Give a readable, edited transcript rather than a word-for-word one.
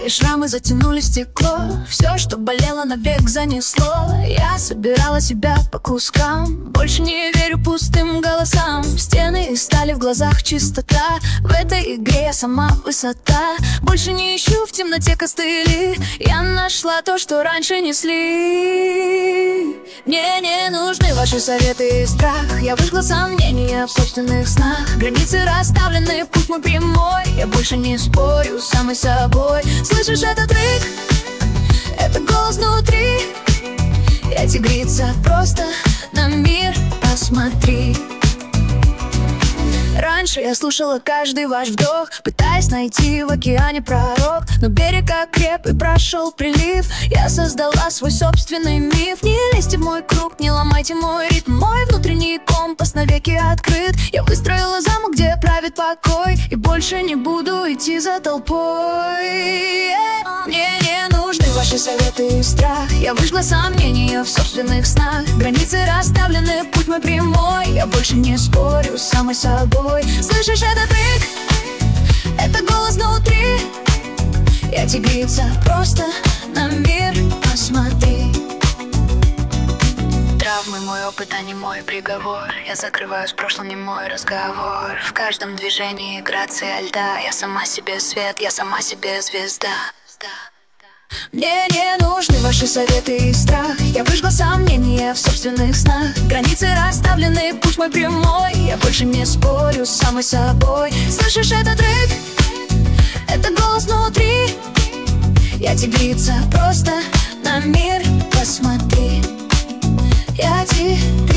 Твои шрамы затянули стекло, все, что болело, навек занесло. Я собирала себя по кускам, больше не верю пустым голосам. Стены стали в глазах чистота, в этой игре я сама высота. Больше не ищу в темноте костыли, я нашла то, что раньше несли. Мне не нужны ваши советы и страх, я выжгла сомнения в собственных снах. Границы расставлены, путь мой прямой, я больше не спорю с самой собой. Слышишь этот рык? Это голос внутри. Я тигрица, просто на мир посмотри. Раньше я слушала каждый ваш вдох, пытаясь найти в океане пророк. Но берег окреп и прошел прилив, я создала свой собственный миф. Не лезьте в мой круг, не ломайте мой ритм, мой внутренний компас навеки открыт. Я выстроила замок, где правит покой, и больше не буду идти за толпой. Мне не нужны ваши советы и страх, я выжгла сомнения в собственных снах. Границы расставлены, путь мой прямой, я больше не спорю с самой собой. Слышишь этот рык? Это голос внутри. Я тигрица, просто на мир посмотри. Травмы мой опыт, а не мой приговор. Я закрываю с прошлым не мой разговор. В каждом движении грация льда. Я сама себе свет, я сама себе звезда. Мне не нужны ваши советы и страх, я выжгла сомнения в собственных снах. Границы расставлены, путь мой прямой, я больше не спорю с самой собой. Слышишь этот рык? Это голос внутри. Я тигрица, просто на мир посмотри. Я тигрица.